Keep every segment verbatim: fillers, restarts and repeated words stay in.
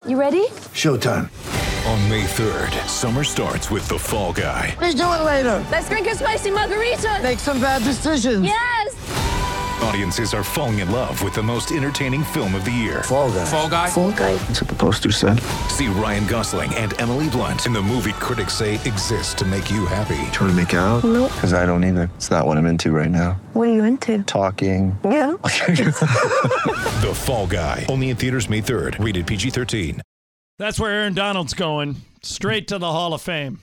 You ready? Showtime. On May third, summer starts with The Fall Guy. Let's do it later. Let's drink a spicy margarita. Make some bad decisions. Yes. Audiences are falling in love with the most entertaining film of the year. Fall Guy. Fall Guy? Fall Guy. That's what the poster said. See Ryan Gosling and Emily Blunt in the movie critics say exists to make you happy. Trying to make it out? Nope. Because I don't either. It's not what I'm into right now. What are you into? Talking. Yeah. The Fall Guy. Only in theaters May third. Rated P G thirteen. That's where Aaron Donald's going. Straight to the Hall of Fame.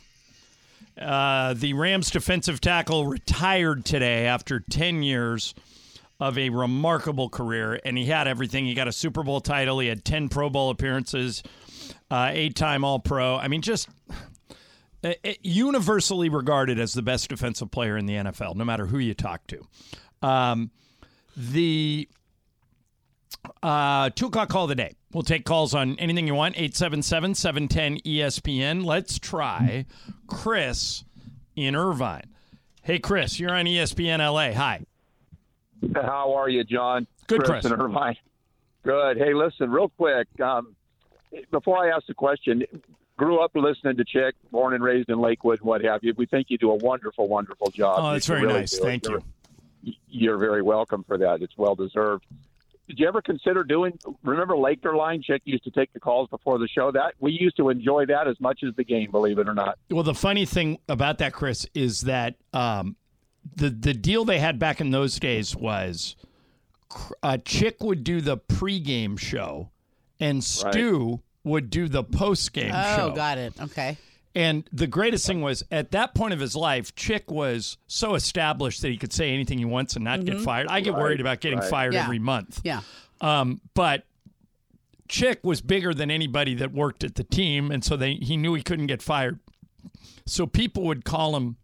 Uh, the Rams defensive tackle retired today after ten years of a remarkable career, and he had everything. He got a Super Bowl title. He had ten Pro Bowl appearances, uh, eight-time All-Pro. I mean, just uh, universally regarded as the best defensive player in the N F L, no matter who you talk to. Um, the uh, two o'clock call of the day. We'll take calls on anything you want, eight seven seven, seven one zero, E S P N. Let's try Chris in Irvine. Hey, Chris, you're on E S P N L A. Hi. How are you, John? Good, Chris. Chris. in Irvine. Good. Hey, listen, real quick. Um, before I ask the question, grew up listening to Chick, born and raised in Lakewood and what have you. We think you do a wonderful, wonderful job. Oh, that's You very really nice. do. Thank you're, you. You're very welcome for that. It's well-deserved. Did you ever consider doing, remember Laker Line? Chick used to take the calls before the show. That we used to enjoy that as much as the game, believe it or not. Well, the funny thing about that, Chris, is that um, the, the deal they had back in those days was uh, Chick would do the pregame show and Stu right. would do the postgame oh, show. Oh, got it. Okay. And the greatest thing was, at that point of his life, Chick was so established that he could say anything he wants and not mm-hmm. get fired. I get right, worried about getting right. fired yeah. every month. Yeah. Um, but Chick was bigger than anybody that worked at the team, and so they he knew he couldn't get fired. So people would call him,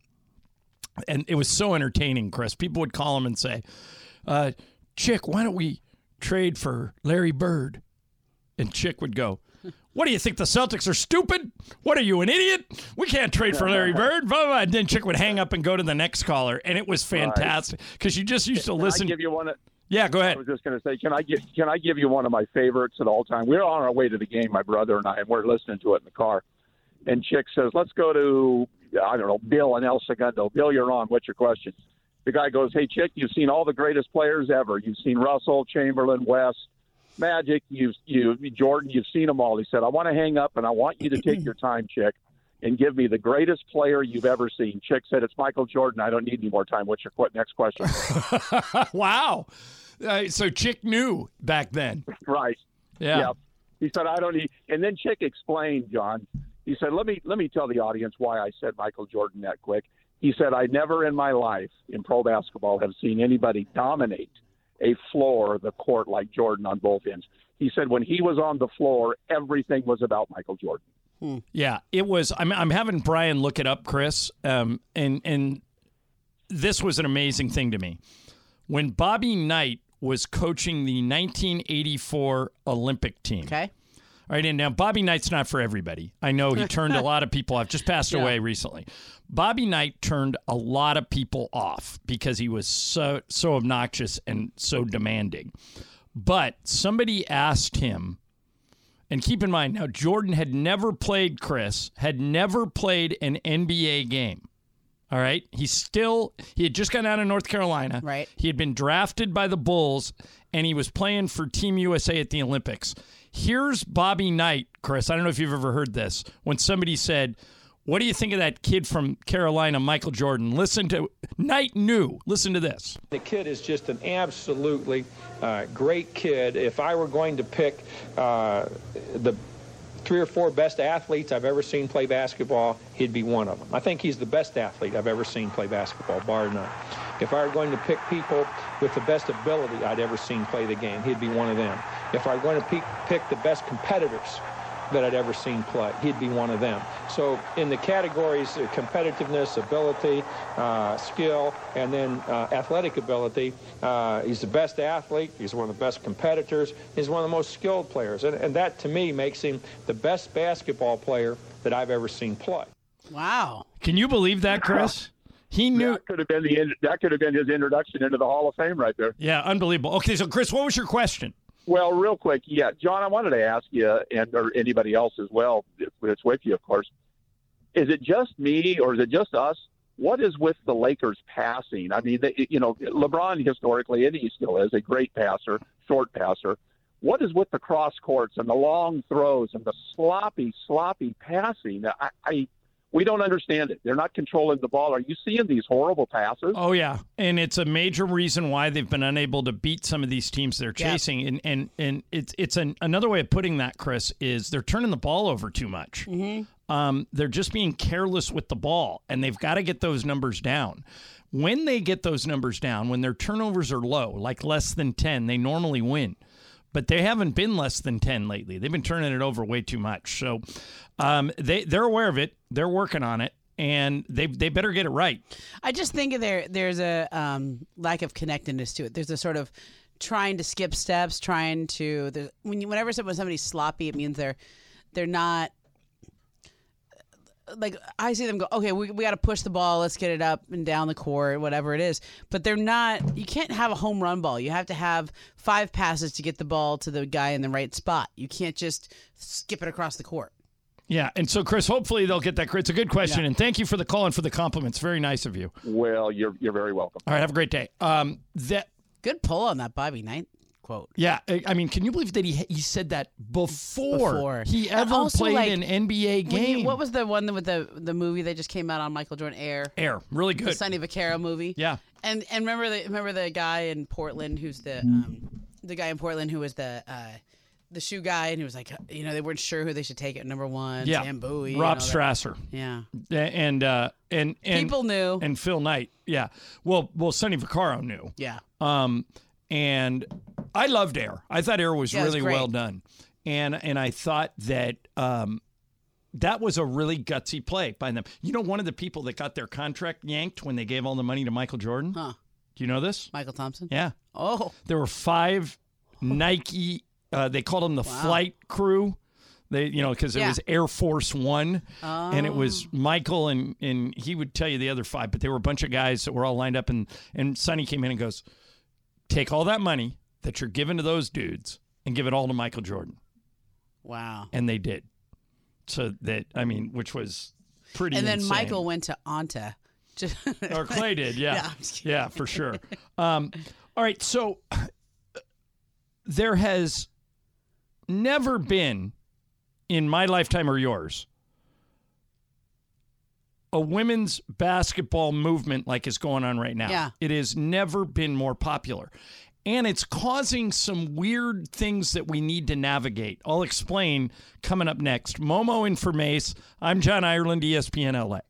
and it was so entertaining, Chris. People would call him and say, uh, Chick, why don't we trade for Larry Bird? And Chick would go, what do you think, the Celtics are stupid? What are you, an idiot? We can't trade for Larry Bird. Blah, blah, blah. And then Chick would hang up and go to the next caller, and it was fantastic because you just used to can listen. I give you one? Of, yeah, go ahead. I was just going to say, can I give can I give you one of my favorites at all time? We're on our way to the game, my brother and I, and we're listening to it in the car. And Chick says, let's go to, I don't know, Bill and El Segundo. Bill, you're on. What's your question? The guy goes, hey, Chick, you've seen all the greatest players ever. You've seen Russell, Chamberlain, West, Magic, you've, you, Jordan, you've seen them all. He said, I want to hang up, and I want you to take your time, Chick, and give me the greatest player you've ever seen. Chick said, it's Michael Jordan. I don't need any more time. What's your next question? Wow. Uh, so Chick knew back then. Right. Yeah. Yep. He said, I don't need – and then Chick explained, John. He said, let me let me tell the audience why I said Michael Jordan that quick. He said, I never in my life in pro basketball have seen anybody dominate a floor, the court, like Jordan on both ends. He said when he was on the floor, everything was about Michael Jordan. Hmm. Yeah, it was. I'm, I'm having Brian look it up, Chris, um, and and this was an amazing thing to me. When Bobby Knight was coaching the nineteen eighty-four Olympic team. Okay. All right, and now Bobby Knight's not for everybody. I know he turned a lot of people off, just passed yeah. away recently. Bobby Knight turned a lot of people off because he was so so obnoxious and so demanding. But somebody asked him, and keep in mind, now Jordan had never played, Chris, had never played an N B A game. All right? He still, he had just gotten out of North Carolina. Right. He had been drafted by the Bulls, and he was playing for Team U S A at the Olympics. Here's Bobby Knight, Chris. I don't know if you've ever heard this. When somebody said, what do you think of that kid from Carolina, Michael Jordan? Listen to, Knight knew. Listen to this. The kid is just an absolutely uh, great kid. If I were going to pick uh, the three or four best athletes I've ever seen play basketball, he'd be one of them. I think he's the best athlete I've ever seen play basketball, bar none. If I were going to pick people with the best ability I'd ever seen play the game, he'd be one of them. If I were going to pick, pick the best competitors that I'd ever seen play, he'd be one of them. So in the categories of competitiveness, ability, uh, skill, and then uh, athletic ability, uh, he's the best athlete, he's one of the best competitors, he's one of the most skilled players. And, and that, to me, makes him the best basketball player that I've ever seen play. Wow. Can you believe that, Chris? He knew that could have been the that could have been his introduction into the Hall of Fame right there. Yeah, unbelievable. Okay, so Chris, what was your question? Well, real quick, yeah, John, I wanted to ask you, and or anybody else as well, it's with you, of course. Is it just me, or is it just us? What is with the Lakers passing? I mean, they, you know, LeBron historically, and he still is a great passer, short passer. What is with the cross courts and the long throws and the sloppy, sloppy passing? I, I we don't understand it. They're not controlling the ball. Are you seeing these horrible passes? Oh, yeah. And it's a major reason why they've been unable to beat some of these teams they're Yeah. chasing. And and, and it's it's an, another way of putting that, Chris, is they're turning the ball over too much. Mm-hmm. Um, they're just being careless with the ball, and they've got to get those numbers down. When they get those numbers down, when their turnovers are low, like less than ten, they normally win. But they haven't been less than ten lately. They've been turning it over way too much. So um, they, they're aware of it. They're working on it, and they they better get it right. I just think there there's a um, lack of connectedness to it. There's a sort of trying to skip steps, trying to there's- when you, whenever someone somebody's sloppy, it means they're they're not like I see them go. Okay, we we got to push the ball. Let's get it up and down the court, whatever it is. But they're not. You can't have a home run ball. You have to have five passes to get the ball to the guy in the right spot. You can't just skip it across the court. Yeah, and so, Chris, hopefully they'll get that. It's a good question, Yeah. and thank you for the call and for the compliments. Very nice of you. Well, you're you're very welcome. All right, have a great day. Um, that Good pull on that Bobby Knight quote. Yeah, I I mean, can you believe that he he said that before, Before. he And ever also, played like, an N B A When you- game? what was the one with the the movie that just came out on Michael Jordan, Air? Air, really The good. Sonny Vaccaro movie. Yeah. And and remember the remember the guy in Portland who's the um, the guy in Portland who was the uh, the shoe guy, and he was like, you know, they weren't sure who they should take at number one. Yeah, Sam Bowie. Rob and all that. Strasser. Yeah. A- and uh, and and People knew. and Phil Knight. Yeah, well, well, Sonny Vaccaro knew. Yeah. Um, and I loved Air. I thought Air was Yeah, it was really great. well done, and and I thought that um, that was a really gutsy play by them. You know, one of the people that got their contract yanked when they gave all the money to Michael Jordan. Huh. Do you know this? Michael Thompson. Yeah. Oh. There were five Nike. Uh, they called them the Wow. flight crew. They, you know, because it Yeah. was Air Force One, and it Oh. was Michael, and and he would tell you the other five, but they were a bunch of guys that were all lined up, and and Sonny came in and goes, "Take all that money that you're giving to those dudes and give it all to Michael Jordan," Wow. and they did. So that I mean, which was pretty. And then insane. Michael went to Anta. Just- or Clay did, yeah, Yeah, I'm just kidding. yeah, for sure. Um, all right, so there has never been in my lifetime or yours a women's basketball movement like is going on right now. Yeah. It has never been more popular. And it's causing some weird things that we need to navigate. I'll explain coming up next. Momo Informace. I'm John Ireland, E S P N L A.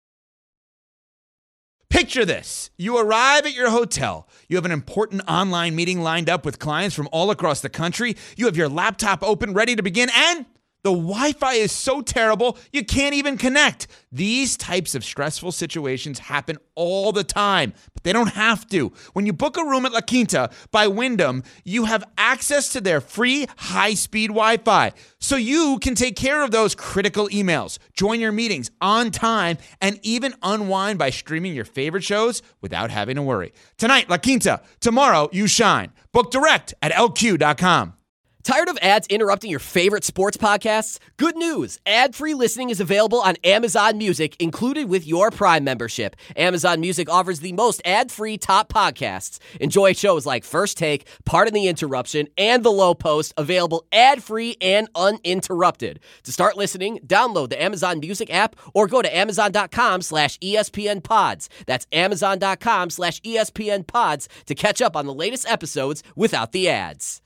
Picture this. You arrive at your hotel. You have an important online meeting lined up with clients from all across the country. You have your laptop open, ready to begin, and the Wi-Fi is so terrible, you can't even connect. These types of stressful situations happen all the time, but they don't have to. When you book a room at La Quinta by Wyndham, you have access to their free high-speed Wi-Fi, so you can take care of those critical emails, join your meetings on time, and even unwind by streaming your favorite shows without having to worry. Tonight, La Quinta. Tomorrow, you shine. Book direct at L Q dot com. Tired of ads interrupting your favorite sports podcasts? Good news. Ad-free listening is available on Amazon Music, included with your Prime membership. Amazon Music offers the most ad-free top podcasts. Enjoy shows like First Take, Pardon the Interruption, and The Low Post, available ad-free and uninterrupted. To start listening, download the Amazon Music app or go to amazon.com slash ESPN pods. That's amazon.com slash ESPN pods to catch up on the latest episodes without the ads.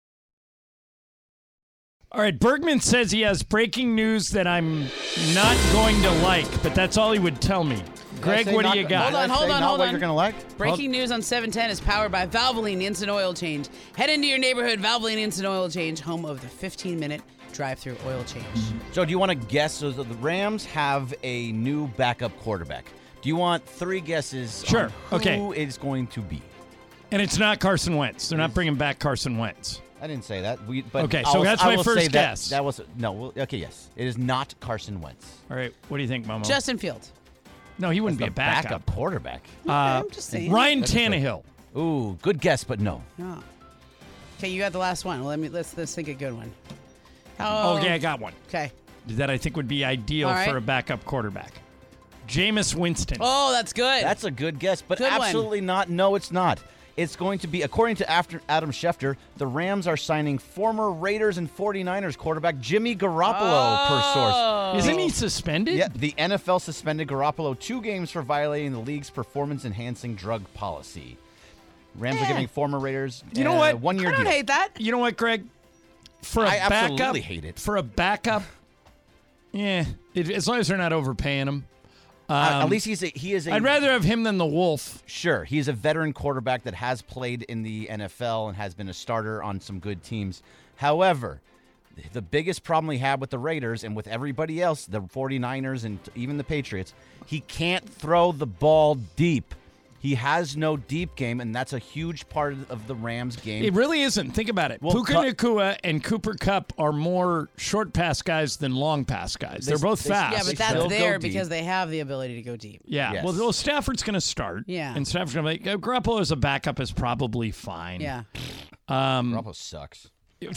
All right, Bergman says he has breaking news that I'm not going to like, but that's all he would tell me. Greg, what do you got? Hold on, hold on, not hold what on. you're gonna like. Breaking news on seven ten is powered by Valvoline Instant Oil Change. Head into your neighborhood Valvoline Instant Oil Change, home of the fifteen-minute drive-through oil change. So, do you want to guess? So, the Rams have a new backup quarterback. Do you want three guesses? Sure. On who Okay. it's going to be? And it's not Carson Wentz. They're not bringing back Carson Wentz. I didn't say that. We, but Okay, I so will- that's I my will first say guess. That, that was no. Well, okay, yes, it is not Carson Wentz. All right, what do you think, Momo? Justin Fields. no, he wouldn't That's be a the backup. quarterback. Uh, I'm just saying. Ryan That's a fair- Tannehill. Ooh, good guess, but no. No. Okay, you got the last one. Well, let me let's let's think a good one. How, Okay, I got one. Okay. That I think would be ideal All right. for a backup quarterback. Jameis Winston. Oh, that's good. That's a good guess, but Good one. absolutely not. No, it's not. It's going to be, according to after Adam Schefter, the Rams are signing former Raiders and 49ers quarterback Jimmy Garoppolo, per source. Isn't he suspended? Yeah, the N F L suspended Garoppolo two games for violating the league's performance-enhancing drug policy. Rams Eh. are giving former Raiders You know uh, what? one year I don't deal. hate that. You know what, Greg? For a I absolutely backup, hate it. For a backup, yeah, it, as long as they're not overpaying him. Um, Uh, at least he's a, he is a. I'd rather have him than the Wolf. Sure, he's a veteran quarterback that has played in the N F L and has been a starter on some good teams. However, the biggest problem he had with the Raiders and with everybody else, the 49ers and even the Patriots, he can't throw the ball deep. He has no deep game, and that's a huge part of the Rams game. It really isn't. Think about it. Well, Puka Cup- Nacua and Cooper Kupp are more short pass guys than long pass guys. They- They're both they- fast. Yeah, They but that's still there go deep. because they have the ability to go deep. Yeah. Yes. Well, well, Stafford's going to start. Yeah. And Stafford's going to make Garoppolo as a backup is probably fine. Yeah. Um, Garoppolo sucks.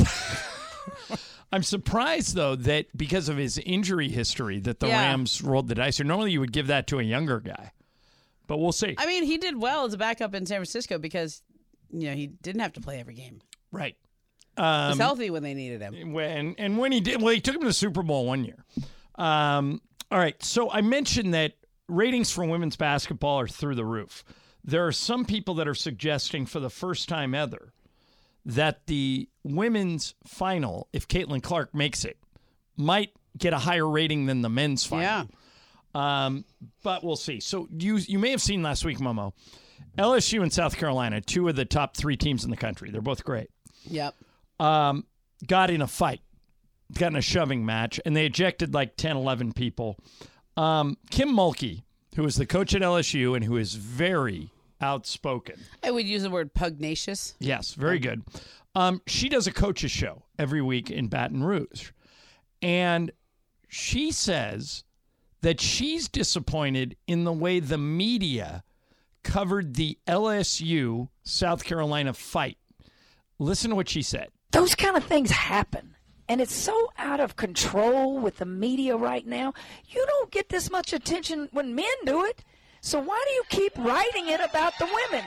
I'm surprised though that because of his injury history that the Yeah. Rams rolled the dice. Or normally you would give that to a younger guy, but we'll see. I mean, he did well as a backup in San Francisco because, you know, he didn't have to play every game. right. He Um, was healthy when they needed him. when and when he did, well, he took him to the Super Bowl one year. Um, all right. So I mentioned that ratings for women's basketball are through the roof. There are some people that are suggesting for the first time ever that the women's final, if Caitlin Clark makes it, might get a higher rating than the men's final. Yeah. Um, but we'll see. So you you may have seen last week, Momo, L S U and South Carolina, two of the top three teams in the country. They're both great. Yep. Um, got in a fight, got in a shoving match, and they ejected like ten, eleven people. Um, Kim Mulkey, who is the coach at L S U and who is very outspoken. I would use the word pugnacious. Yes, very good. Um, she does a coach's show every week in Baton Rouge. And she says that she's disappointed in the way the media covered the L S U South Carolina fight. Listen to what she said. Those kind of things happen. And it's so out of control with the media right now. You don't get this much attention when men do it. So why do you keep writing it about the women?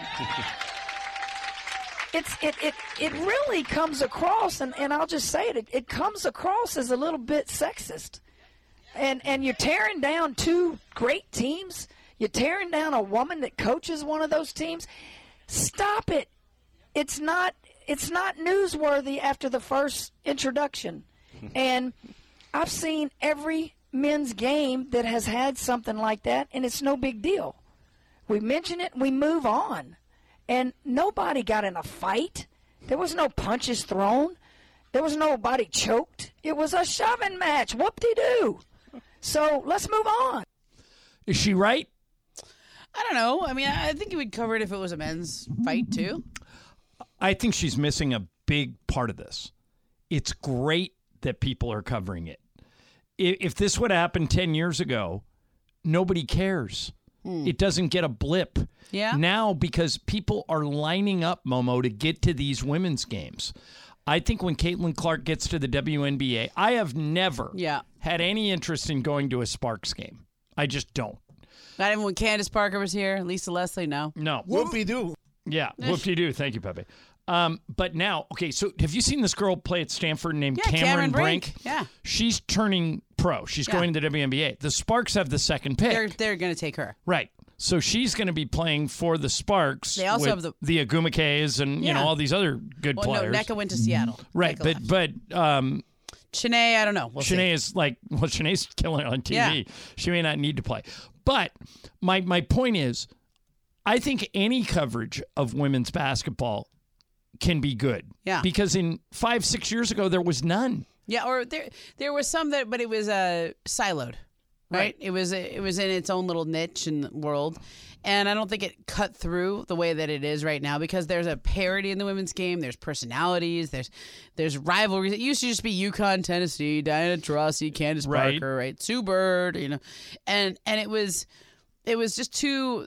It's it it, it really comes across, and, and I'll just say it, it, it comes across as a little bit sexist. And and you're tearing down two great teams. You're tearing down a woman that coaches one of those teams. Stop it. It's not it's not newsworthy after the first introduction. And I've seen every men's game that has had something like that, and it's no big deal. We mention it and we move on. And nobody got in a fight. There was no punches thrown. There was nobody choked. It was a shoving match. Whoop-de-doo. So let's move on. Is she right? I don't know. I mean, I think you would cover it if it was a men's fight, too. I think she's missing a big part of this. It's great that people are covering it. If, if this would have happened ten years ago, nobody cares. Hmm. It doesn't get a blip. Yeah. Now, because people are lining up, Momo, to get to these women's games. I think when Caitlin Clark gets to the W N B A, I have never Yeah. had any interest in going to a Sparks game. I just don't. Not even when Candace Parker was here. Lisa Leslie, no. No. Whoopie-doo. Yeah, whoop-de-doo. Thank you, Pepe. Um, but now, okay, so have you seen this girl play at Stanford named Yeah, Cameron, Cameron Brink? Brink. Yeah. She's turning pro. She's Yeah. going to the W N B A. The Sparks have the second pick. They're, they're going to take her. Right. So she's going to be playing for the Sparks. They also with have the- the Agumake's and you Yeah. know all these other good Well, players. no, Nneka went to Seattle. Right, Nneka but left. but um, Shanae, I don't know. We'll see. Shanae is like well, Shanae's killing it on T V. Yeah. She may not need to play. But my my point is, I think any coverage of women's basketball can be good. Yeah. Because in five six years ago there was none. Yeah, or there there was some that, but it was uh, siloed, right? Right. It was it was in its own little niche in the world, and I don't think it cut through the way that it is right now because there's a parity in the women's game. There's personalities. There's there's rivalries. It used to just be UConn, Tennessee, Diana Taurasi, Candace Right. Parker, right? Sue Bird, you know, and and it was it was just too.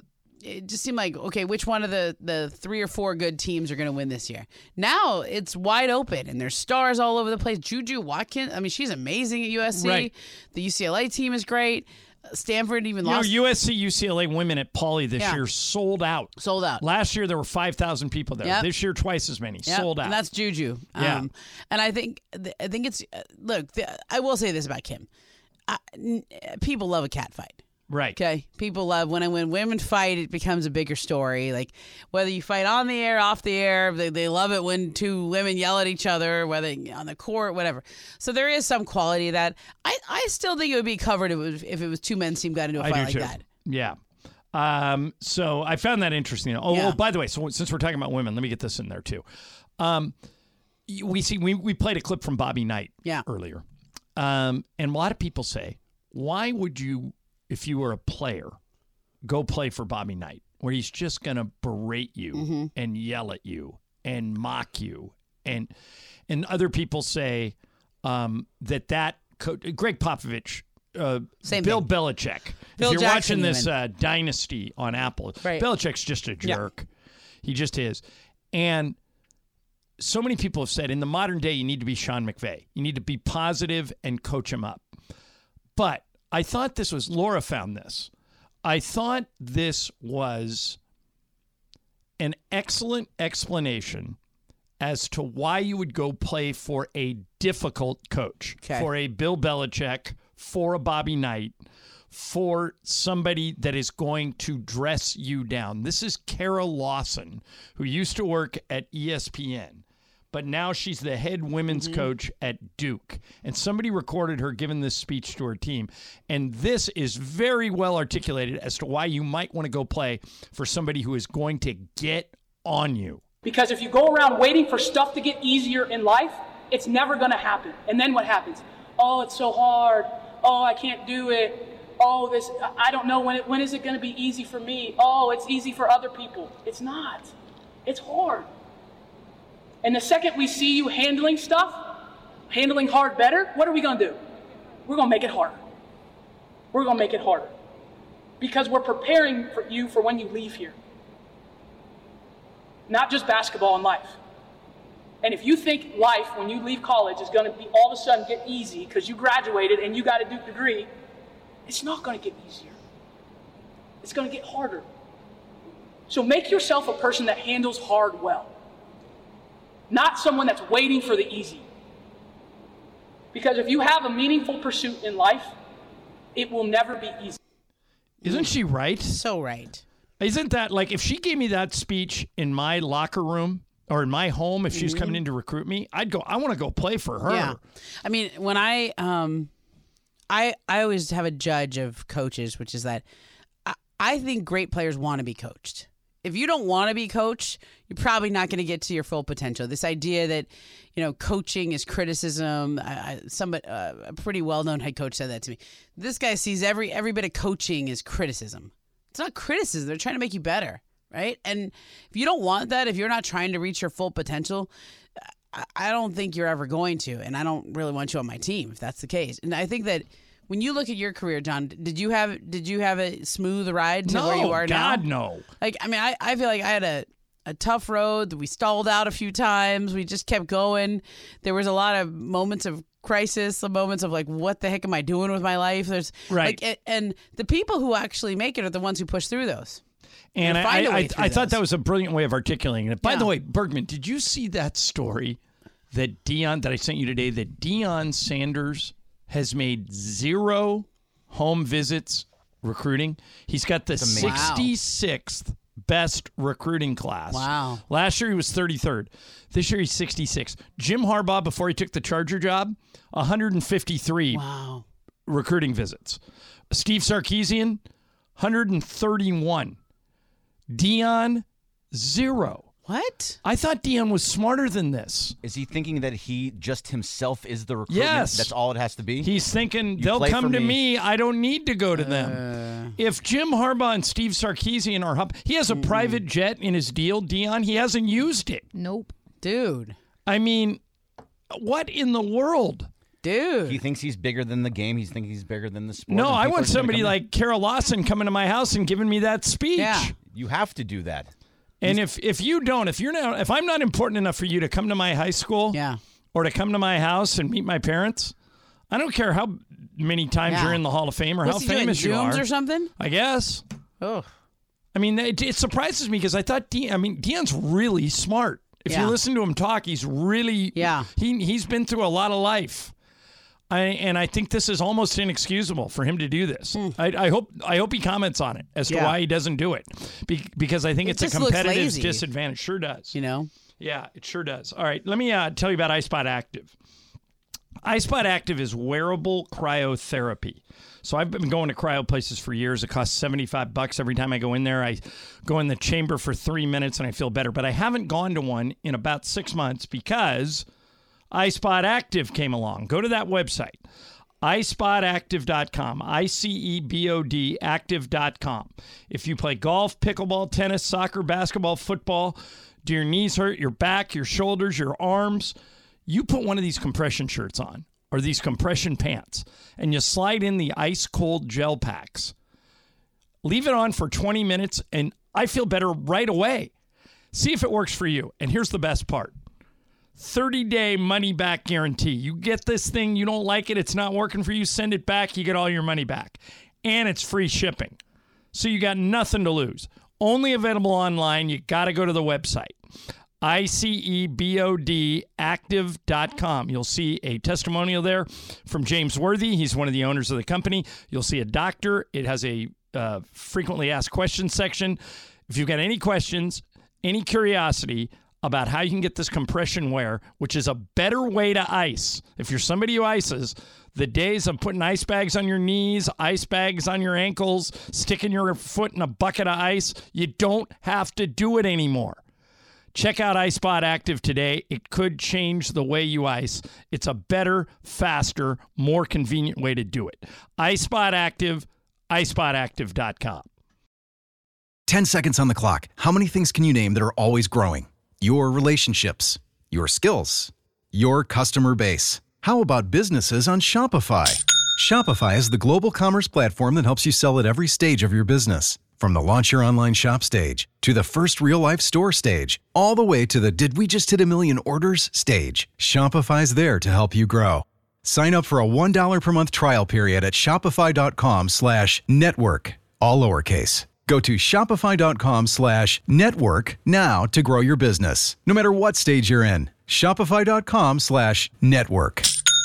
it just seemed like, okay, which one of the, the three or four good teams are going to win this year? Now it's wide open, and there's stars all over the place. Juju Watkins, I mean, she's amazing at U S C. Right. The U C L A team is great. Stanford even You know, lost. U S C, U C L A women at Pauley this Yeah. year sold out. Sold out. Last year there were five thousand people there. Yep. This year twice as many. Yep, Sold out. and that's Juju. Yeah. Um, and I think I think it's uh, look. The, I will say this about Kim: I, n- people love a cat fight. Right. Okay. People love when when women fight. It becomes a bigger story. Like whether you fight on the air, off the air, they, they love it when two women yell at each other, whether on the court, whatever. So there is some quality of that. I, I still think it would be covered if it was, if it was two men's team got into a I fight do like too. that. Yeah. Um, so I found that interesting. Oh, Yeah. oh, by the way, so since we're talking about women, let me get this in there too. Um, we see we we played a clip from Bobby Knight Yeah. earlier, um, and a lot of people say, why would you, if you were a player, go play for Bobby Knight, where he's just going to berate you Mm-hmm. and yell at you and mock you, and and other people say um, that that co- Greg Popovich. Uh, Same Bill thing. Belichick. Phil if you're Jackson watching this even. uh, Dynasty on Apple, Right. Belichick's just a Yeah. jerk. He just is. And so many people have said in the modern day, you need to be Sean McVay. You need to be positive and coach him up. But I thought this was, Laura found this. I thought this was an excellent explanation as to why you would go play for a difficult coach, Okay. for a Bill Belichick, for a Bobby Knight, for somebody that is going to dress you down. This is Carol Lawson, who used to work at E S P N, but now she's the head women's coach at Duke. And somebody recorded her giving this speech to her team. And this is very well articulated as to why you might want to go play for somebody who is going to get on you. Because if you go around waiting for stuff to get easier in life, it's never going to happen. And then what happens? Oh, it's so hard. Oh, I can't do it. Oh, this, I don't know when it, when is it going to be easy for me? Oh, it's easy for other people. It's not. It's hard. And the second we see you handling stuff, handling hard better, what are we going to do? We're going to make it harder. We're going to make it harder. Because we're preparing for you for when you leave here. Not just basketball and life. And if you think life, when you leave college, is going to be all of a sudden get easy because you graduated and you got a Duke degree, it's not going to get easier. It's going to get harder. So make yourself a person that handles hard well. Not someone that's waiting for the easy. Because if you have a meaningful pursuit in life, it will never be easy. Isn't she right? So right. Isn't that like if she gave me that speech in my locker room or in my home, if she was coming in to recruit me, I'd go, I want to go play for her. Yeah. I mean, when I um I I always have a judge of coaches, which is that I, I think great players want to be coached. If you don't want to be coached, you're probably not going to get to your full potential. This idea that, you know, coaching is criticism. I, I, somebody, uh, a pretty well-known head coach said that to me. This guy sees every every bit of coaching is criticism. It's not criticism. They're trying to make you better, right? And if you don't want that, if you're not trying to reach your full potential, I, I don't think you're ever going to. And I don't really want you on my team if that's the case. And I think that when you look at your career, John, did you have did you have a smooth ride to No, where you are now? God, no. Like, I mean, I, I feel like I had a, a tough road. We stalled out a few times. We just kept going. There was a lot of moments of crisis, some moments of like, what the heck am I doing with my life? There's Right. Like, and the people who actually make it are the ones who push through those. And I, find a I, way I, through I thought those. that was a brilliant way of articulating it. By Yeah. the way, Bergman, did you see that story that Deion, that I sent you today, that Deion Sanders has made zero home visits recruiting? He's got the amazing. Wow. sixty-sixth best recruiting class. Wow. Last year he was thirty-third. This year he's sixty-sixth. Jim Harbaugh, before he took the Charger job, one hundred fifty-three Wow. recruiting visits. Steve Sarkisian, one hundred thirty-one. Deion, zero. What? I thought Deion was smarter than this. Is he thinking that he just himself is the recruitment? Yes. That's all it has to be? He's thinking, You they'll play come for to me. me. I don't need to go to Uh. them. If Jim Harbaugh and Steve Sarkisian are hub, he has a private jet in his deal, Deion. He hasn't used it. Nope. Dude. I mean, what in the world? Dude. He thinks he's bigger than the game. He's thinking he's bigger than the sport. No, and I people want are just gonna somebody come in. like Carol Lawson coming to my house and giving me that speech. Yeah. You have to do that. And if if you don't, if you're not, if I'm not important enough for you to come to my high school, yeah, or to come to my house and meet my parents, I don't care how many times Yeah. you're in the Hall of Fame or What's how he famous doing, you Zooms are. or something? I guess. Oh. I mean, it, it surprises me because I thought De- I mean, Deion's really smart. If Yeah. you listen to him talk, he's really yeah. He he's been through a lot of life. I, and I think this is almost inexcusable for him to do this. I, I hope I hope he comments on it as to Hmm. Yeah. why he doesn't do it, Be, because I think It it's a just looks competitive lazy. disadvantage. Sure does. You know? Yeah, it sure does. All right, let me uh, tell you about iSpot Active. iSpot Active is wearable cryotherapy. So I've been going to cryo places for years. It costs seventy-five bucks every time I go in there. I go in the chamber for three minutes and I feel better. But I haven't gone to one in about six months because iSpot Active came along. Go to that website, i spot active dot com, I C E B O D active dot com. If you play golf, pickleball, tennis, soccer, basketball, football, do your knees hurt, your back, your shoulders, your arms, you put one of these compression shirts on or these compression pants and you slide in the ice cold gel packs. Leave it on for twenty minutes and I feel better right away. See if it works for you. And here's the best part. thirty-day money-back guarantee. You get this thing, you don't like it, it's not working for you, send it back, you get all your money back. And it's free shipping. So you got nothing to lose. Only available online. You got to go to the website, I C E B O D active dot com. You'll see a testimonial there from James Worthy. He's one of the owners of the company. You'll see a doctor. It has a uh, frequently asked questions section. If you've got any questions, any curiosity about how you can get this compression wear, which is a better way to ice. If you're somebody who ices, the days of putting ice bags on your knees, ice bags on your ankles, sticking your foot in a bucket of ice, you don't have to do it anymore. Check out iSpot Active today. It could change the way you ice. It's a better, faster, more convenient way to do it. iSpot Active, i spot active dot com. ten seconds on the clock. How many things can you name that are always growing? Your relationships, your skills, your customer base. How about businesses on Shopify? Shopify is the global commerce platform that helps you sell at every stage of your business. From the launch your online shop stage to the first real life store stage, all the way to the did we just hit a million orders stage. Shopify's there to help you grow. Sign up for a one dollar per month trial period at shopify.com slash network, all lowercase. Go to shopify.com slash network now to grow your business, no matter what stage you're in. Shopify.com slash network.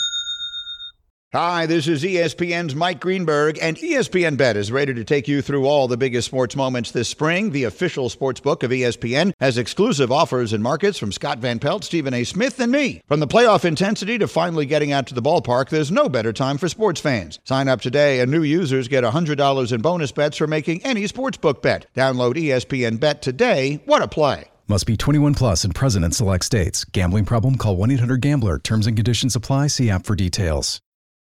Hi, this is E S P N's Mike Greenberg, and E S P N Bet is ready to take you through all the biggest sports moments this spring. The official sports book of E S P N has exclusive offers and markets from Scott Van Pelt, Stephen A. Smith, and me. From the playoff intensity to finally getting out to the ballpark, there's no better time for sports fans. Sign up today, and new users get one hundred dollars in bonus bets for making any sportsbook bet. Download E S P N Bet today. What a play. Must be twenty-one plus and present in select states. Gambling problem? Call one eight hundred gambler. Terms and conditions apply. See app for details.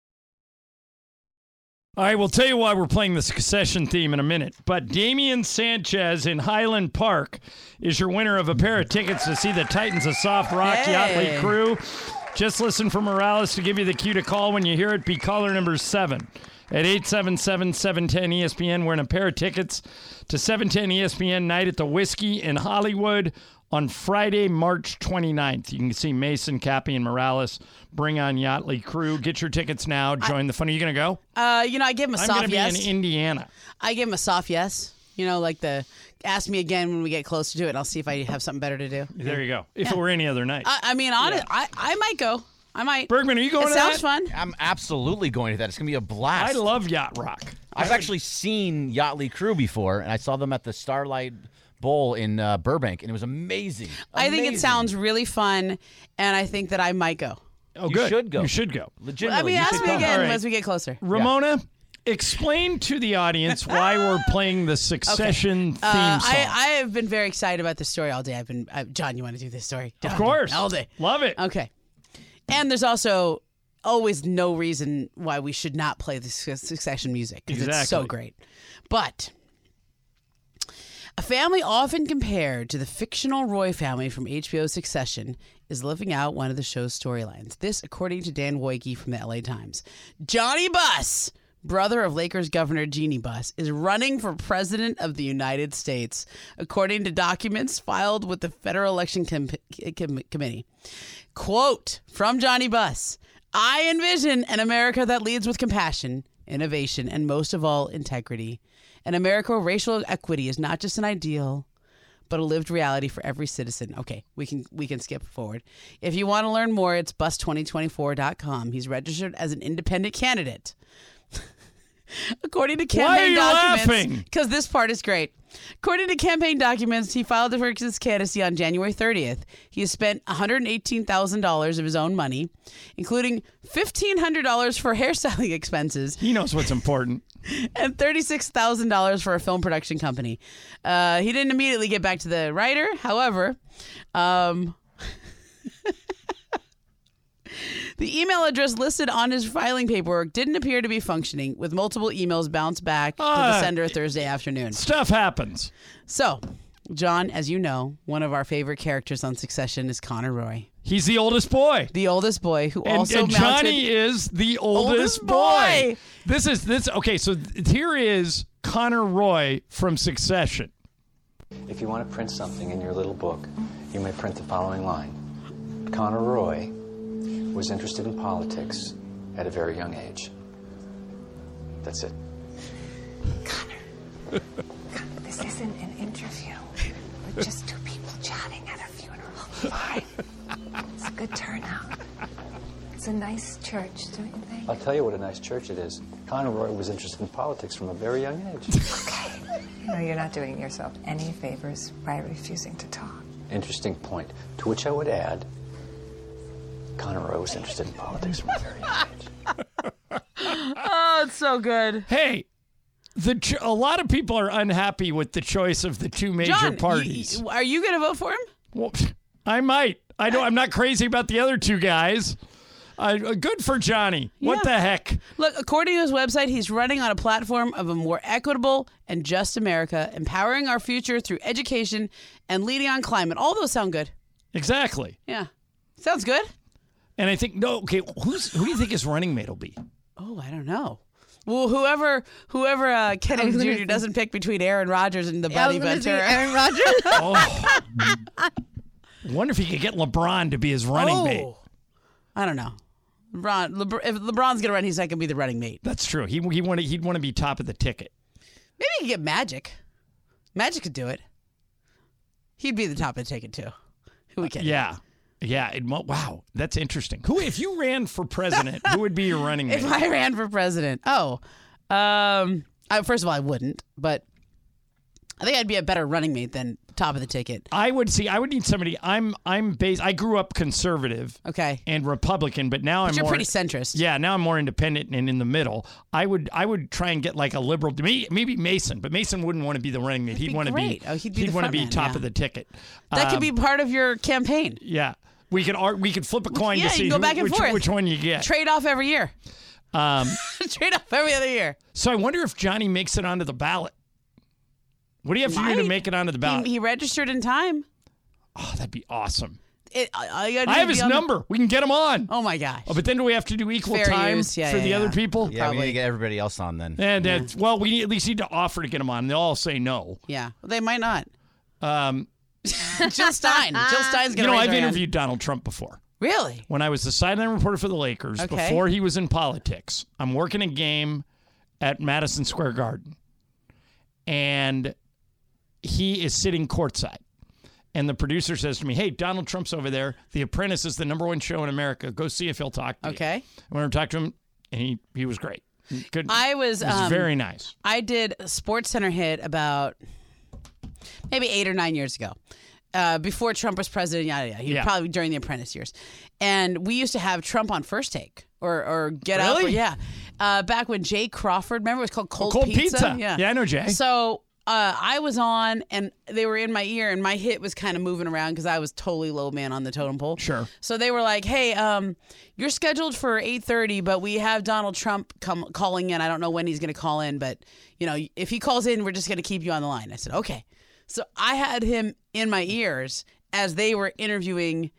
All right, we'll tell you why we're playing the Succession theme in a minute. But Damian Sanchez in Highland Park is your winner of a pair of tickets to see the Titans of Soft Rock Hey. Yachtly Crew. Just listen for Morales to give you the cue to call when you hear it. Be caller number seven at eight seven seven, seven one zero, E S P N. We're in a pair of tickets to seven ten E S P N Night at the Whiskey in Hollywood on Friday, March twenty-ninth. You can see Mason, Cappy, and Morales bring on Yachtly Crew. Get your tickets now. Join the fun. Are you going to go? Uh, you know, I give him a I'm soft going to yes. be in Indiana. I give him a soft yes. You know, like the ask me again when we get closer to it, and I'll see if I have something better to do. There you go. If Yeah. it were any other night. I, I mean, honest, I, I might go. I might. Bergman, are you going it to sounds that? fun. I'm absolutely going to that. It's going to be a blast. I love Yacht Rock. I've actually seen Yachtly Crew before, and I saw them at the Starlight Bowl in uh, Burbank, and it was amazing. I think it Amazing. sounds really fun, and I think that I might go. Oh, You good. should go. You should go. Legitimately, I mean, you ask should me come. again All right. as we get closer. Ramona, explain to the audience why we're playing the Succession theme Uh, song. I, I have been very excited about this story all day. I've been, uh, John, you want to do this story? of John, course. all day. Love it. Okay. And there's also always no reason why we should not play the Suc- Succession music because it's so Exactly. great. But a family often compared to the fictional Roy family from H B O's Succession is living out one of the show's storylines. This, according to Dan Woike from the L A Times. Johnny Buss brother of Lakers Governor Jeannie Buss, is running for president of the United States, according to documents filed with the Federal Election Com- Com- Committee. Quote from Johnny Buss, "I envision an America that leads with compassion, innovation, and most of all, integrity. An America where racial equity is not just an ideal, but a lived reality for every citizen." Okay, we can we can skip forward. If you want to learn more, it's bus twenty twenty-four dot com. He's registered as an independent candidate. According to campaign Why are you documents, laughing? because this part is great. According to campaign documents, he filed for his candidacy on January thirtieth. He has spent one hundred eighteen thousand dollars of his own money, including fifteen hundred dollars for hairstyling expenses. He knows what's important. And thirty-six thousand dollars for a film production company. Uh, he didn't immediately get back to the writer. However, um, the email address listed on his filing paperwork didn't appear to be functioning, with multiple emails bounced back to the Uh, sender Thursday afternoon. Stuff happens. So, John, as you know, one of our favorite characters on Succession is Connor Roy. He's the oldest boy. The oldest boy who And, also and mounted... Johnny is the oldest, Oldest boy. boy. This is this. Okay, so th- here is Connor Roy from Succession. If you want to print something in your little book, you may print the following line. Connor Roy was interested in politics at a very young age. That's it. This isn't an interview. We're just two people chatting at a funeral. Fine. It's a good turnout. It's a nice church, don't you think? I'll tell you what a nice church it is. Connor Roy was interested in politics from a very young age. You know, you're not doing yourself any favors by refusing to talk. Interesting point. To which I would add, Connor Roy was interested in politics from a very young age. Oh, it's so good. Hey, the ch- a lot of people are unhappy with the choice of the two major John, parties. y- y- are you going to vote for him? Well, I might. I don't. I'm not crazy about the other two guys. Uh, good for Johnny. What Yeah. the heck? Look, according to his website, he's running on a platform of a more equitable and just America, empowering our future through education and leading on climate. All those sound good. Exactly. Yeah. Sounds good. And I think no. Okay, who's who do you think his running mate will be? Oh, I don't know. Well, whoever whoever uh, Kennedy gonna Junior say- doesn't pick between Aaron Rodgers and the Yeah, I was Buddy gonna say Ventura. Aaron Rodgers. Oh. Wonder if he could get LeBron to be his running oh. mate. I don't know. LeBron, Lebr- if LeBron's gonna run, he's not gonna be the running mate. That's true. He he want he'd want to be top of the ticket. Maybe he could get Magic. Magic could do it. He'd be the top of the ticket too. Who we kidding? Yeah. Yeah, it, mo- wow, that's interesting. Who, if you ran for president, who would be your running mate? If I ran for president, oh, um, I, first of all, I wouldn't, but I think I'd be a better running mate than top of the ticket. I would see. I would need somebody. I'm. I'm based. I grew up conservative. Okay. And Republican, but now But I'm. you're more, pretty centrist. Yeah. Now I'm more independent and in the middle. I would. I would try and get like a liberal. Maybe, maybe Mason, but Mason wouldn't want to be the running mate. He'd be want to be. great. Oh, he'd be the want to front be man, top yeah. of the ticket. That could be Um, part of your campaign. Yeah. We could. ar- We could flip a coin yeah, to see you can go who- back and which, forth. which one you get. Trade off every year. Um, Trade off every other year. so I wonder if Johnny makes it onto the ballot. What do you have to do to Might. make it onto the ballot? He, he registered in time. Oh, that'd be awesome. It, I, I, gotta I do have be his on the- number. We can get him on. Oh my gosh. Oh, but then do we have to do equal Fair time use. Yeah, for yeah, the yeah. other people? Yeah, we need to get everybody else on then. And uh, well, we need, at least need to offer to get them on. They'll all say no. Yeah, they might not. Um, Jill Stein. Jill Stein's you gonna. know, raise I've her hand. interviewed Donald Trump before. Really? When I was the sideline reporter for the Lakers, Okay. before he was in politics, I'm working a game at Madison Square Garden, and he is sitting courtside. And the producer says to me, "Hey, Donald Trump's over there. The Apprentice is the number one show in America. Go see if he'll talk to you." Okay. I went to talk to him, and he he was great. Good. I was, He was um, very nice. I did a Sports Center hit about maybe eight or nine years ago, uh, before Trump was president. Yada yada. He Yeah. probably during the Apprentice years, and we used to have Trump on First Take or or Get Up. Or, Really? yeah, uh, back when Jay Crawford, remember it was called Cold, Cold Pizza. Pizza. Yeah, Yeah, I know Jay. So. Uh, I was on, and they were in my ear, and my hit was kind of moving around because I was totally low man on the totem pole. Sure. So they were like, "Hey, um, you're scheduled for eight thirty, but we have Donald Trump come calling in. I don't know when he's going to call in, but you know, if he calls in, we're just going to keep you on the line." I said, "Okay." So I had him in my ears as they were interviewing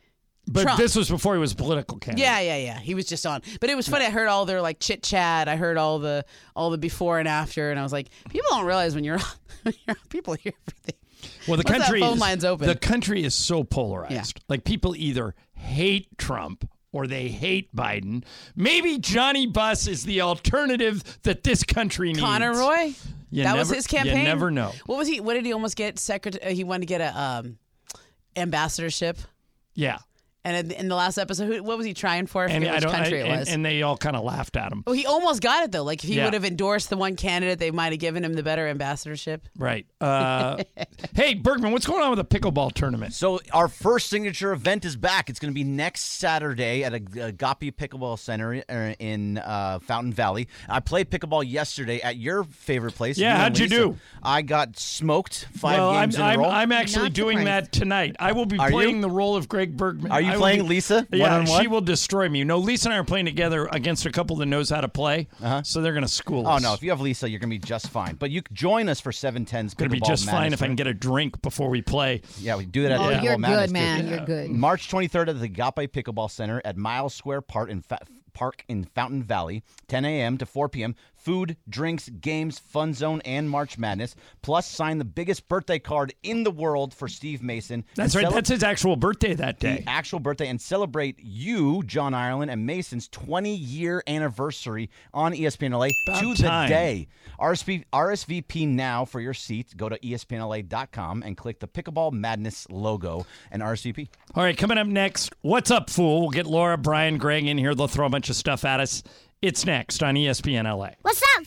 But Trump. this was before he was a political candidate. Yeah, yeah, yeah. He was just on. But it was funny. I heard all their like chit chat. I heard all the all the before and after, and I was like, people don't realize when you're on, when you're on people hear everything. Well, the Once that country phone is, line's open. The country is so polarized. Yeah. Like people either hate Trump or they hate Biden. Maybe Johnny Buss is the alternative that this country needs. Connor Roy. You that never, was his campaign. You never know. What was he? What did he almost get? Secretary. He wanted to get a um, ambassadorship. Yeah. And in, in the last episode, who, what was he trying for? I And, forget I which don't, country I- it and, was. and they all kind of laughed at him. Well, he almost got it though. Like if he Yeah. would have endorsed the one candidate, they might have given him the better ambassadorship. Right. Uh, hey, Bergman, what's going on with the pickleball tournament? So our first signature event is back. It's going to be next Saturday at a Agape Pickleball Center in uh, Fountain Valley. I played pickleball yesterday at your favorite place. Yeah, and how'd you Lisa. do? I got smoked five well, games I'm, in a I'm, row. I'm actually doing that tonight. I will be Are playing you? the role of Greg Bergman. Are you I will playing be- Lisa Yeah, one-on-one? she will destroy me. No, Lisa and I are playing together against a couple that knows how to play, uh-huh. so they're going to school Oh us. no! If you have Lisa, you're gonna be just fine. But you can join us for seven tens. Going to be just fine if I can get a drink before we play. Yeah, we do that at Oh, the you're Pickleball Madness, good, man. too. You're good. March twenty-third at the Agape Pickleball Center at Miles Square Park in Fa- Park in Fountain Valley, ten a.m. to four p.m. Food, drinks, games, fun zone, and March Madness. Plus, sign the biggest birthday card in the world for Steve Mason. That's And right. cele- That's his actual birthday that day. The actual birthday, and celebrate you, John Ireland, and Mason's twenty-year anniversary on E S P N L A About to time. the day. R S V R S V P now for your seat. Go to E S P N L A dot com and click the Pickleball Madness logo and R S V P. All right, coming up next, What's Up, Fool? We'll get Laura, Brian, Greg in here. They'll throw a bunch of stuff at us. It's next on E S P N L A. What's up?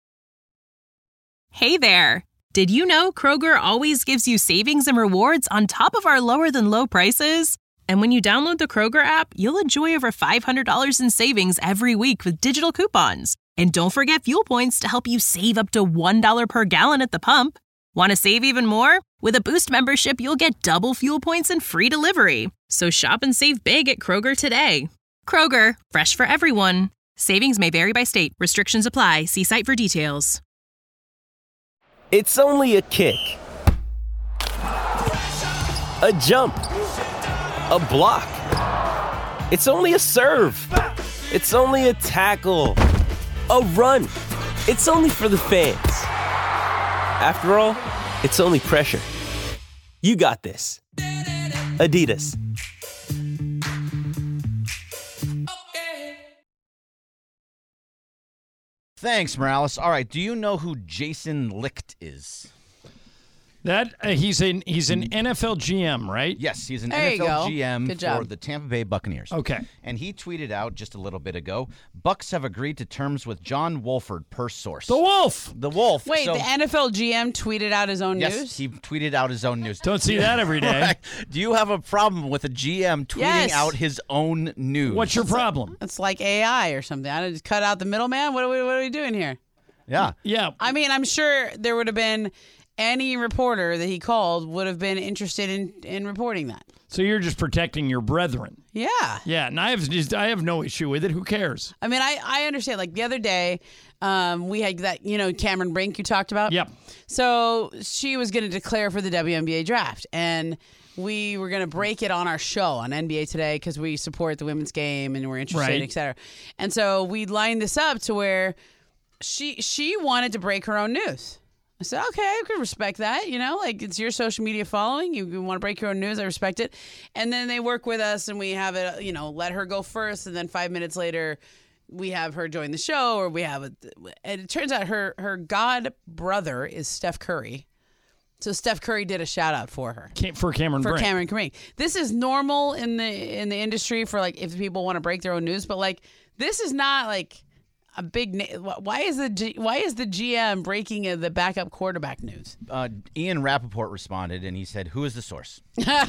Hey there. Did you know Kroger always gives you savings and rewards on top of our lower than low prices? And when you download the Kroger app, you'll enjoy over five hundred dollars in savings every week with digital coupons. And don't forget fuel points to help you save up to one dollar per gallon at the pump. Want to save even more? With a Boost membership, you'll get double fuel points and free delivery. So shop and save big at Kroger today. Kroger, fresh for everyone. Savings may vary by state. Restrictions apply. See site for details. It's only a kick, a jump, a block. It's only a serve. It's only a tackle, a run. It's only for the fans. After all, it's only pressure. You got this. Adidas. Thanks, Morales. All right, do you know who Jason Licht is? That uh, he's an he's an N F L G M, right? Yes, he's an There N you F L go. G M Good for job. the Tampa Bay Buccaneers. Okay. And he tweeted out just a little bit ago, Bucks have agreed to terms with John Wolford per source. The Wolf. The Wolf. Wait, So- the N F L G M tweeted out his own Yes, news? he tweeted out his own news. Don't see that every day. Right. Do you have a problem with a G M tweeting Yes. out his own news? What's your problem? It's like A I or something. I just cut out the middleman. What are we? What are we doing here? Yeah. Yeah. I mean, I'm sure there would have been any reporter that he called would have been interested in in reporting that. So you're just protecting your brethren. Yeah. Yeah, and I have just I have no issue with it. Who cares? I mean, I, I understand. Like the other day, um, we had that, you know, Cameron Brink you talked about. Yep. So she was going to declare for the W N B A draft. And we were going to break it on our show on N B A Today because we support the women's game and we're interested, Right. et cetera. And so we lined this up to where she she wanted to break her own news. I said, okay, I could respect that. You know, like it's your social media following. You, you want to break your own news. I respect it. And then they work with us and we have it, you know, let her go first. And then five minutes later, we have her join the show or we have it. And it turns out her, her god brother is Steph Curry. So Steph Curry did a shout out for her. Cam- For Cameron For Brink. Cameron Brink. This is normal in the in the industry for like if people want to break their own news, but like this is not like a big. Na- why is the G- why is the G M breaking uh, the backup quarterback news? Uh, Ian Rappaport responded, and he said, "Who is the source?"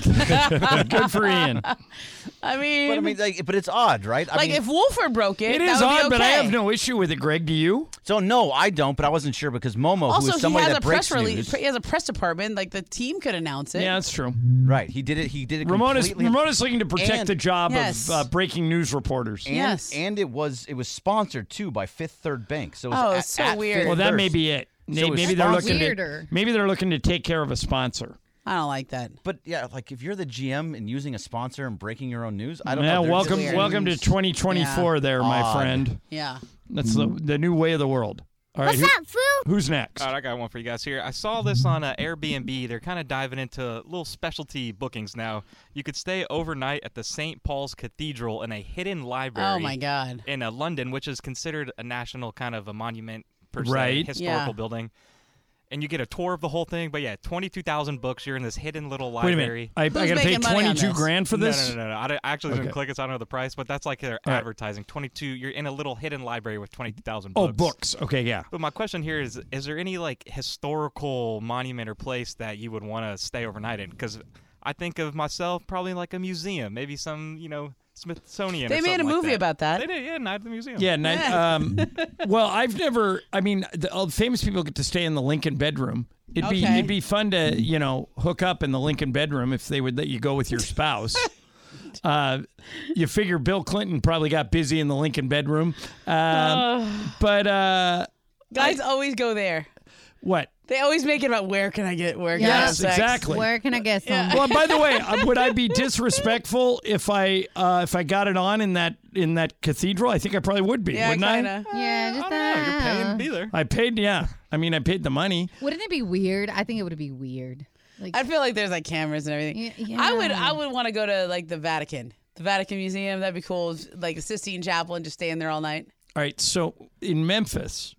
Good for Ian. I mean, But I mean, like, but it's odd, right? I like mean, if Wolford broke it, It that is would be odd, but I okay. have no issue with it, Greg. Do you? So no, I don't. But I wasn't sure because Momo, who Also, is he somebody has that a breaks press release. news, He has a press department. Like the team could announce it. Yeah, that's true. right? He did it. He did it. Ramona's, completely. Ramona's looking to protect And- the job Yes. of uh, breaking news reporters. And, Yes. and it was it was sponsored too by Fifth Third Bank. So it was Oh, at, it's so at weird. Fifth Well, that Third. may be it. So Maybe, it's maybe they're looking Weirder. to maybe they're looking to take care of a sponsor. I don't like that. But yeah, like if you're the G M and using a sponsor and breaking your own news, I don't yeah, know. They're welcome, just- welcome to twenty twenty-four, Yeah. there, my Odd. friend. Yeah, that's the the new way of the world. All right, What's who- up, Foo? Who's next? All right, I got one for you guys here. I saw this on uh, Airbnb. They're kind of diving into little specialty bookings now. You could stay overnight at the Saint Paul's Cathedral in a hidden library. Oh, my God. In uh, London, which is considered a national kind of a monument per se, Right. historical Yeah. building. And you get a tour of the whole thing. But yeah, twenty-two thousand books. You're in this hidden little Wait a library. minute. I, I got to pay twenty-two grand for this? No, no, no, no. I d- actually didn't Okay. click it, so I don't know the price. But that's like their All right. advertising. twenty-two. You're in a little hidden library with twenty-two thousand Oh, books. books. Okay, yeah. But my question here is: Is there any like historical monument or place that you would want to stay overnight in? Because I think of myself probably like a museum, maybe some you know Smithsonian. They or made a something like movie that. about that. They did, yeah, Night at the Museum. Yeah, night, um, well, I've never. I mean, the all the famous people get to stay in the Lincoln bedroom. It'd be Okay. it'd be fun to you know hook up in the Lincoln bedroom if they would let you go with your spouse. uh, you figure Bill Clinton probably got busy in the Lincoln bedroom, um, but uh, Guys always go there. what? They always make it about where can I get where can I have Yes, sex? exactly. Where can I get some? Yeah. Well, by the way, uh, would I be disrespectful if I uh, if I got it on in that in that cathedral? I think I probably would be, Yeah, wouldn't kinda. Yeah, just You're paying to uh, be there. I? I paid, yeah. I mean, I paid the money. Wouldn't it be weird? I think it would be weird. Like, I feel like there's like cameras and everything. Yeah, I would yeah. I would want to go to like the Vatican, the Vatican Museum. That'd be cool. Like the Sistine Chapel and just stay in there all night. All right, so in Memphis,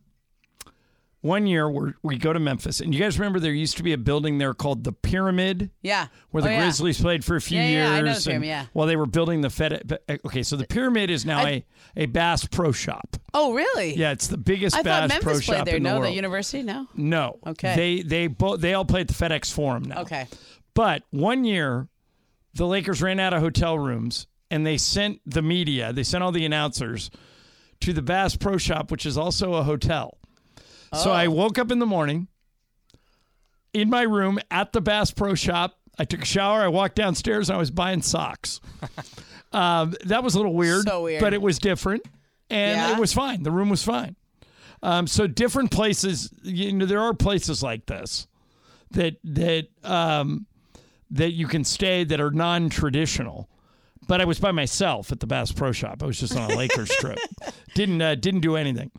one year we we go to Memphis, and you guys remember there used to be a building there called the Pyramid, Yeah. where the Oh, yeah. Grizzlies played for a few Yeah, years. yeah, I know the and- Pyramid, yeah. While they were building the Fed. Okay, so the Pyramid is now I- a, a Bass Pro Shop. Oh, really? Yeah, it's the biggest I Bass thought Pro Memphis Shop played there. in the No, world. the university. No. No. Okay. They they both they all play at the FedEx Forum now. Okay. But one year, the Lakers ran out of hotel rooms, and they sent the media, they sent all the announcers to the Bass Pro Shop, which is also a hotel. So Oh. I woke up in the morning in my room at the Bass Pro Shop. I took a shower. I walked downstairs, and I was buying socks. um, that was a little weird, So weird. but it was different, and Yeah? it was fine. The room was fine. Um, so different places, you know, there are places like this that that um, that you can stay that are non-traditional. But I was by myself at the Bass Pro Shop. I was just on a Lakers trip. Didn't uh, didn't do anything.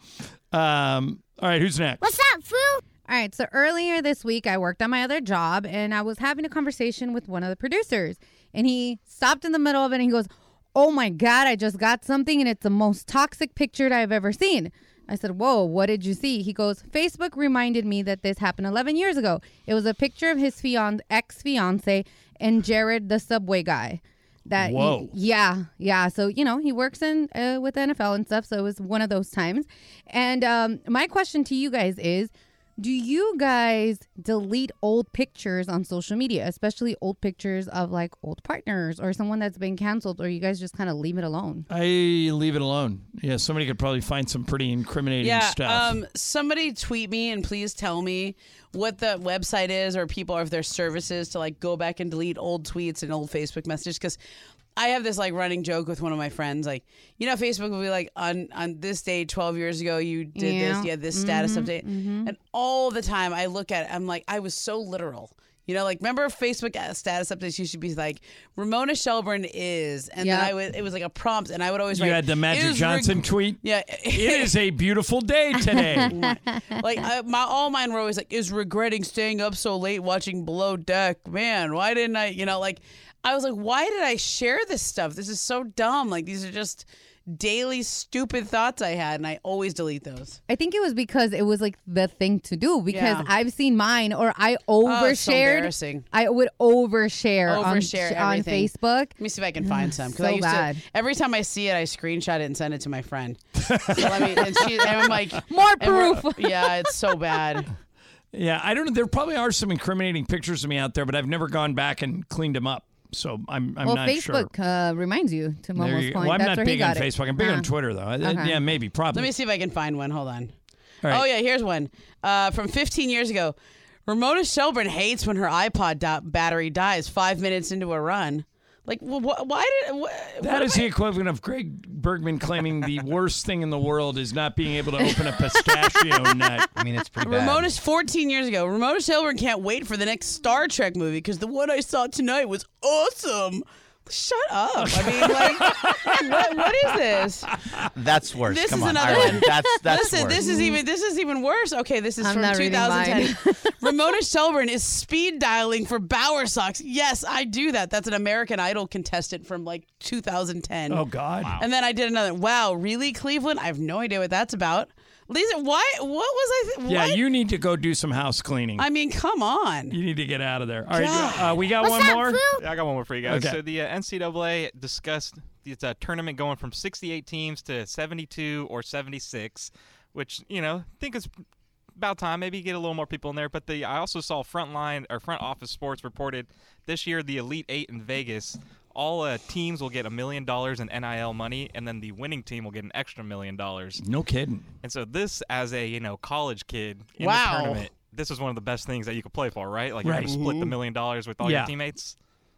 Um, all right, who's next? What's up, Foo? All right, so earlier this week, I worked on my other job, and I was having a conversation with one of the producers, and he stopped in the middle of it, and he goes, "Oh my God, I just got something, and it's the most toxic picture I've ever seen." I said, "Whoa, what did you see?" He goes, "Facebook reminded me that this happened eleven years ago. It was a picture of his fian- ex-fiance and Jared, the Subway guy." That he- Whoa. yeah, yeah. So, you know, he works in uh, with the N F L and stuff, so it was one of those times. And um, my question to you guys is, do you guys delete old pictures on social media, especially old pictures of like old partners or someone that's been canceled, or you guys just kind of leave it alone? I leave it alone. Yeah, somebody could probably find some pretty incriminating Yeah. stuff. Um. Somebody tweet me and please tell me what the website is, or people, or if there's services to like go back and delete old tweets and old Facebook messages, because I have this like running joke with one of my friends, like, you know, Facebook will be like, on on this day twelve years ago you did Yeah. this, you had this status Mhm, update, mhm. and all the time I look at it, I'm like, I was so literal. You know, like, remember Facebook status updates used to be like, Ramona Shelburne is, and Yeah. then I would, it was like a prompt, and I would always you write, had the Magic "Is Johnson reg- tweet. Yeah. It is a beautiful day today. Like, I, my all mine were always like, is regretting staying up so late watching Below Deck. Man, why didn't I, you know, like, I was like, why did I share this stuff? This is so dumb. Like, these are just daily stupid thoughts I had, and I always delete those. I think it was because it was like the thing to do, because Yeah. I've seen mine, or I Oh, it's so overshared. embarrassing. I would overshare, on, Overshare on everything. Facebook. Let me see if I can find some. 'cause So I used bad. To, every time I see it, I screenshot it and send it to my friend. So let me, and, she, and I'm like, More and we're- proof. Yeah, it's so bad. Yeah, I don't know. There probably are some incriminating pictures of me out there, but I've never gone back and cleaned them up. So I'm I'm well, not sure. Facebook uh, reminds you to There Momo's you go. point. Well, I'm That's not where he big on got it. Facebook. I'm big Uh-huh. on Twitter, though. I- Okay. Yeah, maybe, probably. Let me see if I can find one. Hold on. All right. Oh, yeah, here's one. Uh, from fifteen years ago. Ramona Shelburne hates when her iPod do- battery dies five minutes into a run. Like, wh- wh- why did wh- That is the equivalent of Greg Bergman claiming the worst thing in the world is not being able to open a pistachio nut. I mean, it's pretty bad. Ramona fourteen years ago. Ramona Shelburne can't wait for the next Star Trek movie because the one I saw tonight was awesome. Shut up. I mean, like, what, what is this? That's worse. This Come is on, another Ireland. one. That's that's Listen, worse. this is even this is even worse. Okay, this is I'm from not reading twenty ten. mine. Ramona Shelburne is speed dialing for Bower Sox. Yes, I do that. That's an American Idol contestant from like two thousand ten. Oh God. Wow. And then I did another. Wow, really, Cleveland? I have no idea what that's about. Lisa, why? What was I? Th- Yeah, what? you need to go do some house cleaning. I mean, come on. You need to get out of there. All right, God. uh, we got What's one up, more. Phil? Yeah, I got one more for you guys. Okay. So the uh, N C double A discussed it's a tournament going from sixty-eight teams to seventy-two or seventy-six, which, you know, I think is about time. Maybe get a little more people in there. But the I also saw Frontline or Front Office Sports reported this year the Elite Eight in Vegas. All uh, teams will get a million dollars in N I L money, and then the winning team will get an extra million dollars. No kidding. And so this, as a you know college kid in Wow. the tournament, this is one of the best things that you could play for, right? Like you're Right. going to split the million dollars with all Yeah. your teammates.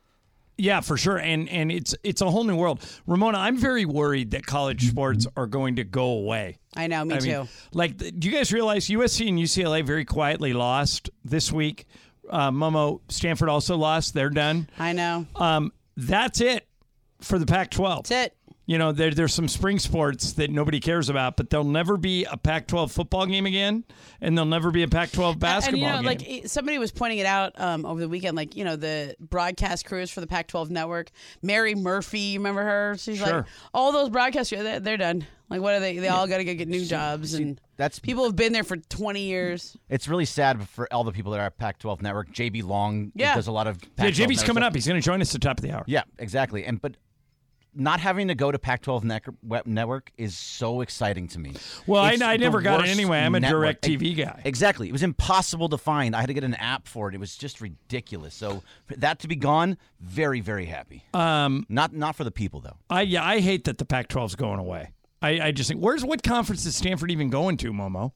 Yeah, for sure. And and it's it's a whole new world. Ramona, I'm very worried that college sports are going to go away. I know, me I too. mean, like, do you guys realize U S C and U C L A very quietly lost this week? Uh, Momo, Stanford also lost. They're done. I know. Um, that's it for the Pac twelve. That's it. You know, there, there's some spring sports that nobody cares about, but there'll never be a Pac twelve football game again, and there'll never be a Pac twelve basketball and, you know, game. like it- somebody was pointing it out um, over the weekend, like, you know, the broadcast crews for the Pac twelve network, Mary Murphy, you remember her? She's Sure. like, all those broadcast crews, they're, they're done. Like, what are they? They all got to go get new jobs. And that's people have been there for twenty years. It's really sad for all the people that are at Pac twelve Network. J B Long Yeah. does a lot of Pac twelve yeah, J B's Network coming stuff. up. He's going to join us at the top of the hour. Yeah, exactly. And but not having to go to Pac twelve nec- web network is so exciting to me. Well, I- It's I the never got it worst anyway. I'm a network. DirecTV guy. Exactly. It was impossible to find. I had to get an app for it. It was just ridiculous. So for that to be gone, very, very happy. Um, not not for the people though. I yeah, I hate that the Pac twelve's going away. I, I just think, where's what conference is Stanford even going to, Momo?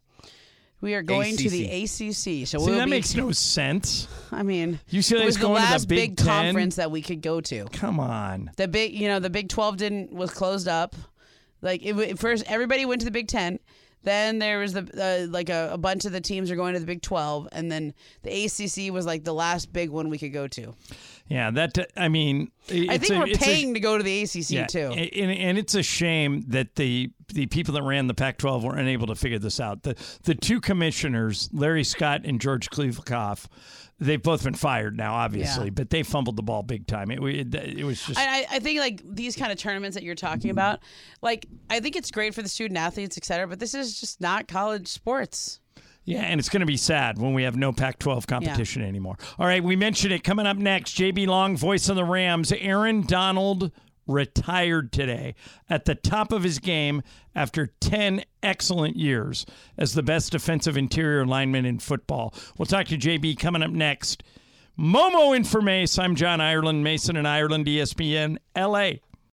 We are going to the A A C C. So See, we'll that be, makes no sense. I mean, U C L A it is was the going to the last Big big Ten? conference that we could go to. Come on. The big, you know, the Big twelve didn't was closed up. Like it, wa- first, everybody went to the Big Ten. Then there was the uh, like a, a bunch of the teams are going to the Big twelve, and then the A C C was like the last big one we could go to. Yeah, that I mean, I it's think a- we're it's a- paying to go to the A C C yeah, too. And, and it's a shame that the the people that ran the Pac twelve were unable to figure this out. The the two commissioners, Larry Scott and George Kliavkoff, they've both been fired now, obviously, Yeah. but they fumbled the ball big time. It, it, it was just. I, I- I think like these kind of tournaments that you're talking about, like I think it's great for the student athletes, et cetera, but this is just not college sports. Yeah, and it's going to be sad when we have no Pac twelve competition anymore. All right, we mentioned it. Coming up next, J B Long, voice of the Rams. Aaron Donald retired today at the top of his game after ten excellent years as the best defensive interior lineman in football. We'll talk to J B coming up next. Momo Informace. I'm John Ireland, Mason and Ireland, E S P N, L A.